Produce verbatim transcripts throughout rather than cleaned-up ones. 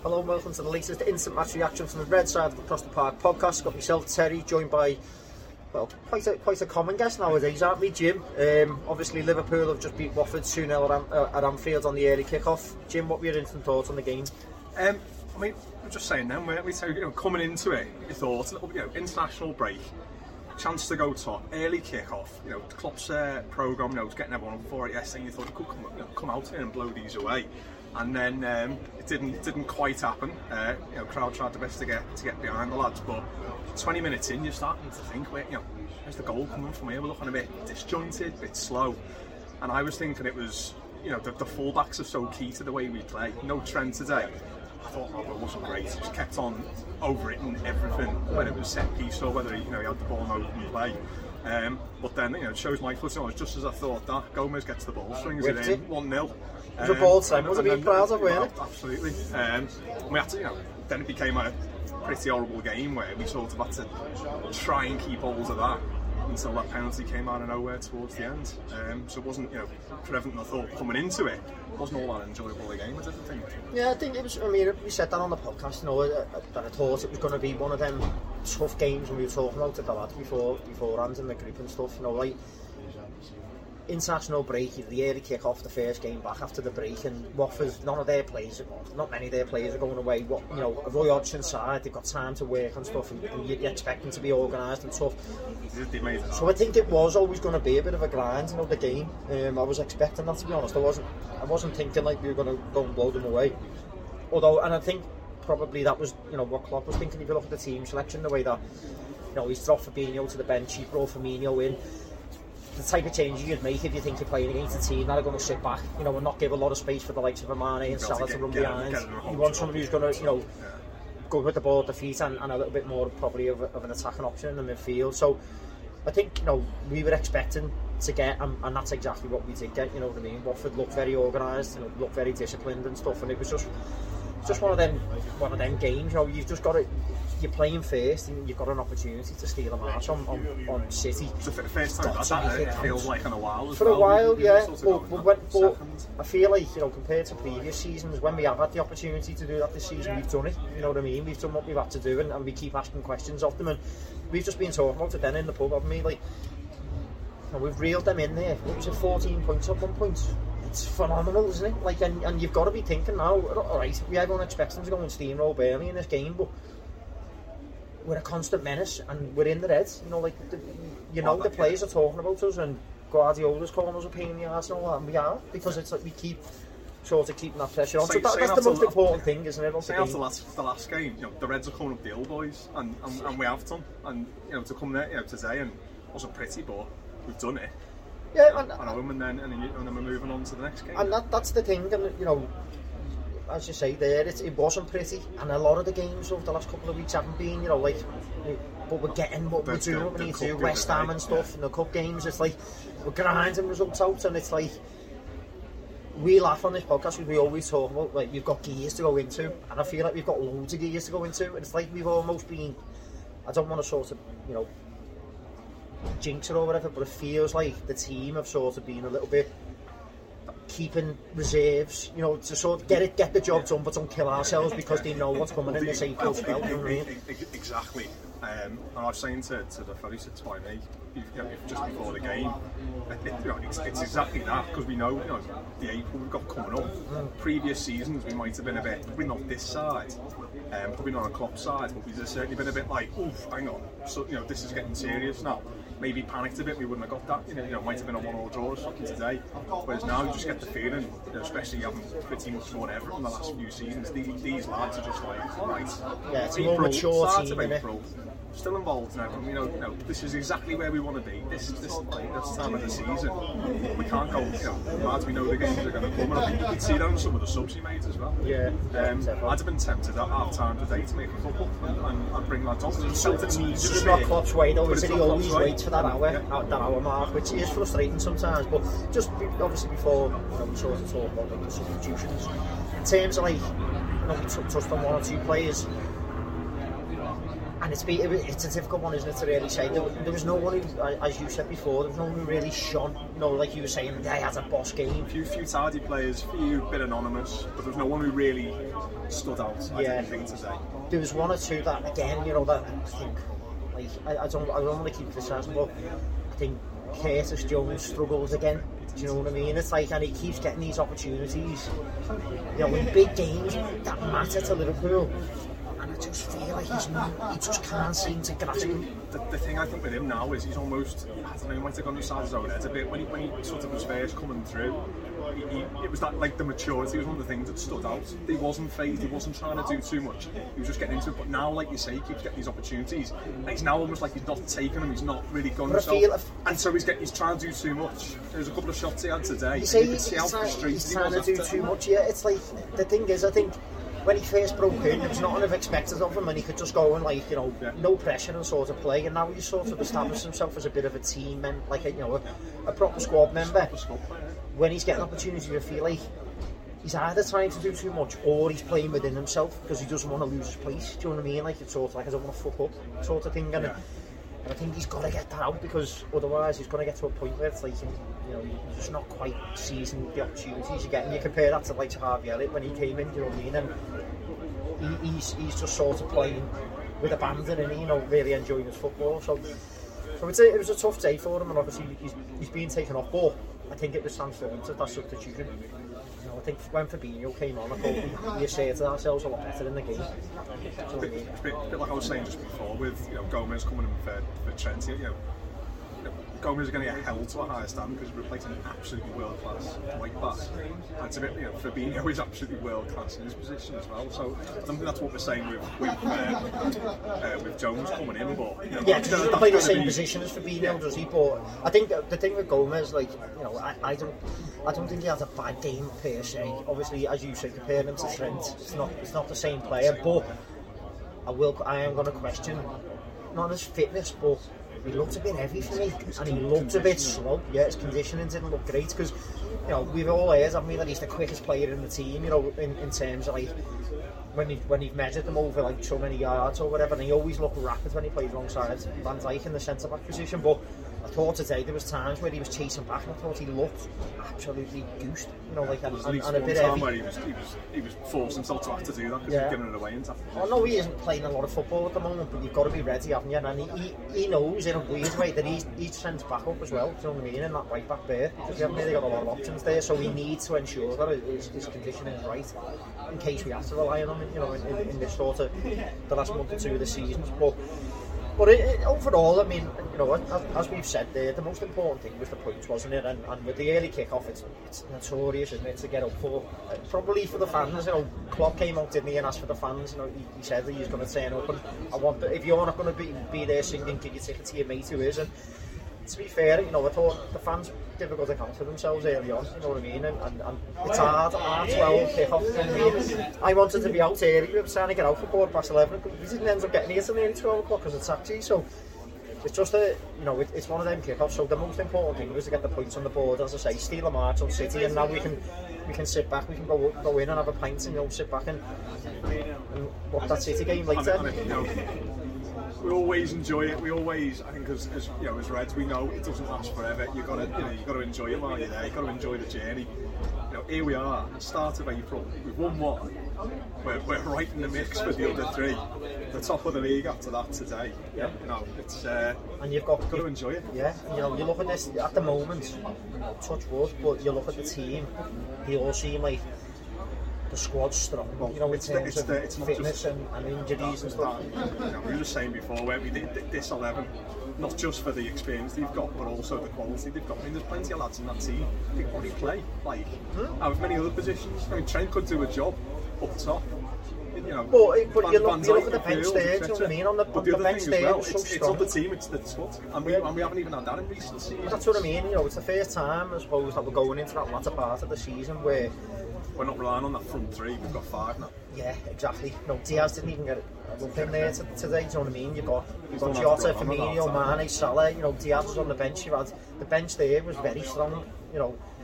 Hello and welcome to the latest instant match reaction from the Red Side of the Across the Park podcast. Got myself, Terry, joined by, well, quite a, quite a common guest nowadays, aren't we, Jim? Um, obviously Liverpool have just beat Watford two nil at, Am- at Anfield on the early kick-off. Jim, what were your instant thoughts on the game? Um, I mean, we're just saying then, weren't we? So, you know, coming into it, you thought, you know, international break, chance to go top, early kick-off, you know, Klopp's uh, programme, you know, was getting everyone up for it yesterday, and you thought it could come, you know, come out here and blow these away. And then um, it didn't didn't quite happen. Uh, you know, crowd tried the best to get to get behind the lads, but twenty minutes in, you're starting to think, wait, you know, where's the goal coming from here? We're looking a bit disjointed, a bit slow. And I was thinking it was, you know, the, the fullbacks are so key to the way we play. No Trent today. I thought Robert wasn't great. He just kept on over it and everything when it was set piece or whether he, you know, he had the ball in open play. Um, but then, you know, it shows my foot. You know, just as I thought that, Gomez gets the ball, swings it in, one nil. It was a bold time, was it? Being proud of, weren't it? Absolutely. Um, we had to, you know, then it became a pretty horrible game where we sort of had to try and keep hold of that until that penalty came out of nowhere towards the end. Um, so it wasn't, you know, for everything I thought coming into it, it wasn't all that enjoyable a game, I didn't think. Yeah, I think it was, I mean, we said that on the podcast, you know, that I thought it was going to be one of them tough games when we were talking about it the lads before, beforehand in the group and stuff, you know, like, international break, the early kick off the first game back after the break, and Watford, none of their players, not many of their players are going away. What, you know, Roy Hodgson's side, they've got time to work and stuff, and, and you, you expect them to be organised and tough. So I think it was always going to be a bit of a grind, you know, the game. Um, I was expecting that, to be honest. I wasn't, I wasn't thinking like we were going to go and blow them away. Although, and I think probably that was, you know, what Klopp was thinking. If you look at the team selection, the way that, you know, he's dropped Fabinho to the bench, he brought Firmino in. The type of changes you'd make if you think you're playing against a team that are going to sit back, you know, and not give a lot of space for the likes of Mane and Salah to run behind. You want somebody who's going to, you know, yeah. go with the ball at the feet and, and a little bit more probably of, of an attacking option in the midfield. So I think, you know, we were expecting to get, and, and that's exactly what we did get. You know what I mean? Watford looked very organised, you know, looked very disciplined and stuff, and it was just, just one of them, one of them games. You know, you've just got to. You're playing first and you've got an opportunity to steal a match on, on, on City. It's the first time that, that it feels like in a while as For well. a while, yeah. But, but, but, but I feel like, you know, compared to previous seasons, when we have had the opportunity to do that this season, we've done it. You know what I mean? We've done what we've had to do, and, and we keep asking questions of them. And we've just been talking about it then in the pub, haven't we? Like, you know, we've reeled them in there. What was it, fourteen points at one point? It's phenomenal, isn't it? Like, and, and you've got to be thinking now, all right, we everyone expects them to go and steamroll Burnley in this game, but we're a constant menace and we're in the red. You know, like, the, you know, the players are talking about us and Guardiola's calling us a pain in the arse and all that, and we are, because it's like we keep sort of keeping that pressure on. So, so that, that's the most the, important thing, isn't it? Saying after the last, the last game, you know, the Reds are coming up the old boys, and, and, and we have done. And, you know, to come there, you know, today, and it wasn't pretty, but we've done it. Yeah, you know, and, and, home, and then and, and then we're moving on to the next game. And that, that's the thing, and you know, as you say there, it, it wasn't pretty, and a lot of the games over the last couple of weeks haven't been, you know, like, but we're getting what we're doing, what we need to do, West Ham and stuff, yeah. And the cup games, it's like, we're grinding results out, and it's like, we laugh on this podcast because we always talk about, like, we've got gears to go into, and I feel like we've got loads of gears to go into, and it's like we've almost been, I don't want to sort of, you know, jinx it or whatever, but it feels like the team have sort of been a little bit keeping reserves, you know, to sort of get it, get the job done, but don't kill ourselves because they know what's coming in this April spell. You know what I mean? Exactly. Um, and I was saying to, to the fellow sits by me, you know, just before the game, it, it, you know, it's, it's exactly that, because we know, you know, the April we've got coming up. Mm. Previous seasons we might have been a bit, probably not this side, um, probably not on Klopp's side, but we've certainly been a bit like, oof, hang on, so, you know, this is getting serious now. Maybe panicked a bit, we wouldn't have got that, you know, you know, might have been a one-all draw or something today, whereas now you just get the feeling, you know, especially having pretty much won ever in the last few seasons, these, these lads are just like, alright, yeah, it's a more mature team, April, still involved now, and you know, you know, this is exactly where we want to be, this is this, like, this time of the season, we can't go, you know, lads, we know the games are going to come, and you can see that on some of the subs he made as well. Yeah, um, I'd have been tempted at half time today to make a couple and, and, and bring lads on. So it's just not Klopp's way though, is it? He always waits for that hour, yeah. that hour mark, which is frustrating sometimes, but just obviously before, you know, we sort of talk about like, the substitutions, in terms of like, you know, we t- touched on one or two players, And it's be, it's a difficult one, isn't it, to really say. There, there was no one who, as you said before, there was no one who really shone. You know, like you were saying, yeah, he had a boss game. A few, few tidy players, a few bit anonymous, but there was no one who really stood out. I yeah. didn't think today. There was one or two that, again, you know, that I think, like, I, I don't, I don't want to keep criticising, but I think Curtis Jones struggles again. Do you know what I mean? It's like, and he keeps getting these opportunities, you know, in big games that matter to Liverpool. And I just feel like he's not, he just can't seem to grasp him. The, the thing I think with him now is he's almost, I don't know, he might have gone inside his own head a bit when he, when he sort of was first coming through. He, he, it was that, like, the maturity was one of the things that stood out. He wasn't phased, he wasn't trying to do too much, he was just getting into it. But now, like you say, he keeps getting these opportunities, and he's now almost like he's not taking them, he's not really gone himself, and so he's, get, he's trying to do too much. There's a couple of shots he had today, you, say you could see how frustrated he's he trying was to do too much. Yeah, it's like, the thing is, I think when he first broke in, there was nothing I've expected of him, and he could just go and, like, you know, yeah. no pressure and sort of play. And now he's sort of established himself as a bit of a team, and like a, you know, a, a proper squad member. When he's getting opportunity, I feel like he's either trying to do too much or he's playing within himself because he doesn't want to lose his place. Do you know what I mean? Like, it's sort of like, I don't want to fuck up sort of thing. And, yeah. and I think he's got to get that out, because otherwise he's going to get to a point where it's like, you know, you're just not quite seizing the opportunities you get. And you compare that to, like, Harvey Elliott when he came in, do you know what I mean? And he, he's, he's just sort of playing with abandon and, you know, really enjoying his football. So, so it's a, it was a tough day for him, and obviously he's, he's being taken off. But I think it was transformative, that substitution. You know, I think when Fabinho came on, I thought we, we asserted ourselves a lot better in the game. It's a bit, it's a bit, a bit like I was saying just before, with, you know, Gomez coming in for, for Trent. You know, you know, Gomez is going to get held to a higher standard because we're replacing an absolutely world class right back. And it's a bit, you know, Fabinho is absolutely world class in his position as well. So I don't think that's what we're saying with with, uh, uh, with Jones coming in. But you know, yeah, he doesn't play the same be... position as Fabinho, yeah. does he? But I think the thing with Gomez, like, you know, I, I don't, I don't think he has a bad game per se. Obviously, as you say, comparing him to Trent, it's not, it's not the same player. But I will, I am going to question not his fitness, but he looked a bit heavy for me, and he looked a bit slow. Yeah, his conditioning didn't look great, because, you know, we've all heard, haven't we, that he's the quickest player in the team, you know, in, in terms of, like, when he when he've measured them over, like, so many yards or whatever, and he always looked rapid when he played alongside Van Dijk in the centre back position. But I thought today there was times where he was chasing back, and I thought he looked absolutely goosed, you know, like, and, and, and a bit heavy. Where he was, he was he was forced himself to have to do that because yeah. he's giving it away. And I know he isn't playing a lot of football at the moment, but you've got to be ready, haven't you? And he, he, he knows in a weird way that he's he's sent back up as well. Do you know what I mean? In that right back there, because we haven't really got a lot of options there. So we need to ensure that his, his conditioning is right, in case we have to rely on him, you know, in, in, in this sort of the last month or two of the season. But But it, it, overall, I mean, you know, as, as we've said there, the most important thing was the points, wasn't it? And, and with the early kick-off, it's, it's notorious, isn't it, to get up for. Uh, probably for the fans, you know, Klopp came out, didn't he, and asked for the fans, you know, he, he said that he's going to turn up, and I want, the, if you're not going to be, be there singing, give your ticket to your mate who is, and to be fair, you know, I thought the fans did a good account of themselves early on, you know what I mean? And, and, and it's hard, R twelve kick-off. I mean, I wanted to be out early, we were trying to get out for quarter past eleven, but we didn't end up getting here till nearly twelve o'clock as a taxi, so it's just a, you know, it, it's one of them kick-offs. So the most important thing was to get the points on the board, as I say, steal a march on City, and now we can we can sit back, we can go go in and have a pint, and, you know, sit back and, and watch that City game later. And, and, you know, we always enjoy it. We always, I think, as, as you know, as Reds, we know it doesn't last forever. You got to, you know, you got to enjoy it while you're there. You got to enjoy the journey. You know, here we are, start of April. We've won one. We're, we're right in the mix for the other three. The top of the league after that today. Yeah, you know, it's uh, and you've got, got to enjoy it. Yeah, and, you know, you look at this at the moment. Touch wood, but you look at the team. They all seem like the squad's strong, well, you know, in terms it's of the, it's fitness just, and, and injuries and stuff. You know, we were just saying before, weren't we, this eleven, not just for the experience they've got, but also the quality they've got. I mean, there's plenty of lads in that team who can probably play, like, hmm? out of many other positions. I mean, Trent could do a job up top. You know, but but you look, you look at the bench there, do you know what I mean? On the, on the, the bench there, well, it's, it's, so it's on the team, it's the squad, and we, and we haven't even had that in recent seasons. That's what I mean, you know, it's the first time, I suppose, that we're going into that latter part of the season where we're not relying on that front three, we've got five now. Yeah, exactly. No, Diaz didn't even get a look in there today, do you know what I mean? You've got, you've got Jota, Firmino, Mane, Salah, you know, Diaz was on the bench, you had, the bench there was very strong, you know.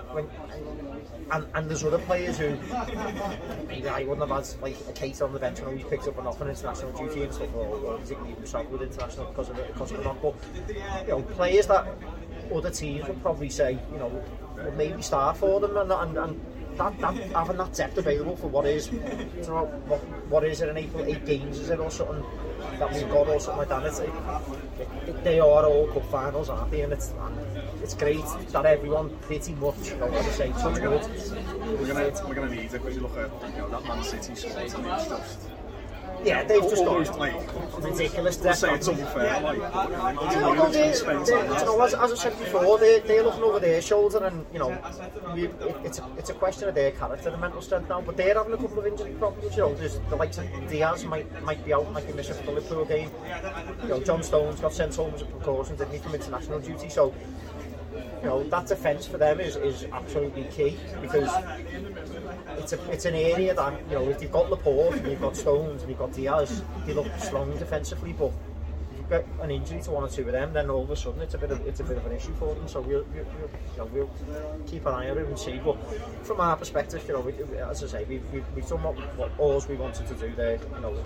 when, and, and there's other players who maybe I wouldn't have had like a Keita on the bench when he picked up an off on international duty and stuff, or, or he didn't even struggle with international because of it, because of the knock. But you know, players that other teams would probably say, you know, would maybe start for them, and, and, and that, that having that depth available for what is, you know, what, what is it in April, eight games is it or something that we've got or something like that. It's, it, it, they are all cup finals, aren't they? And it's and it's great that everyone pretty much, you know, as I say, touch wood. We're gonna we're gonna need it because you look at, you know, that Man City squad and it's just. Yeah, they've just almost, got like, ridiculous I'd depth. say it's unfair, like, No, no, they, they, you know, as, as I said before, they, they're looking over their shoulder, and you know, we, it, it's a, it's a question of their character, the mental strength now. But they're having a couple of injury problems. You know, there's the likes of Diaz might might be out, might be missing for the Liverpool game. You know, John Stones got sent home as a precaution, didn't he, from international duty? So, you know, that defence for them is, is absolutely key, because it's a it's an area that, you know, if you've got Laporte and you've got Stones and you've got Diaz, they look strong defensively, but if you've got an injury to one or two of them, then all of a sudden it's a bit of it's a bit of an issue for them. So we'll, we'll, we'll you know, we'll keep an eye on it and see. But from our perspective, you know, we, as I say, we've we've, we've done what, what all we wanted to do there. You know,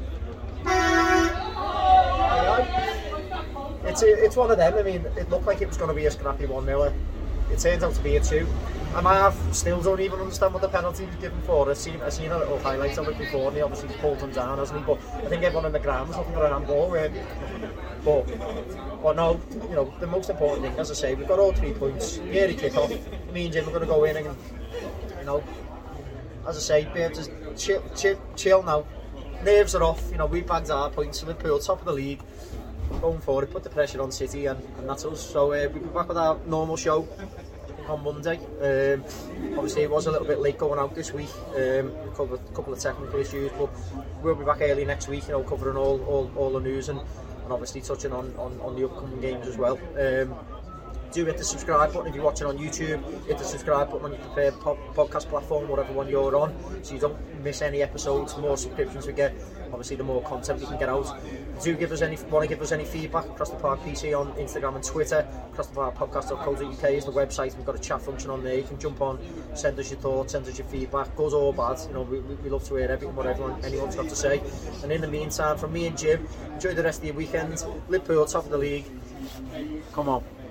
it's a, it's one of them. I mean, it looked like it was going to be a scrappy one nil. It turns out to be a two. And I have still don't even understand what the penalty was given for. I've seen, I've seen a little highlights of it before, and he obviously pulled him down, hasn't he? But I think everyone in the ground was looking for an handball, really. But, but no, you know, the most important thing, as I say, we've got all three points. Yeah, the kick off. Me and Jim are going to go in and, you know, as I say, be able to chill, chill, chill now. Nerves are off. You know, we've bagged our points. Liverpool, top of the league. Going for it, put the pressure on City, and, and that's us. So uh, we'll be back with our normal show on Monday. Um, obviously it was a little bit late going out this week, um, a couple of, couple of technical issues, but we'll be back early next week, you know, covering all, all, all the news, and, and obviously touching on, on, on the upcoming games as well. Um, do hit the subscribe button if you're watching on YouTube. Hit the subscribe button on your preferred po podcast platform, whatever one you're on, so you don't miss any episodes. The more subscriptions we get, obviously the more content we can get out. Do give us any want to give us any feedback. Across the Park P C on Instagram and Twitter. Across the Park podcast dot co dot U K is the website. We've got a chat function on there. You can jump on, send us your thoughts, send us your feedback, good or bad. You know, we, we love to hear everything, what everyone anyone's got to say. And in the meantime, from me and Jim, enjoy the rest of your weekend. Liverpool top of the league. Come on.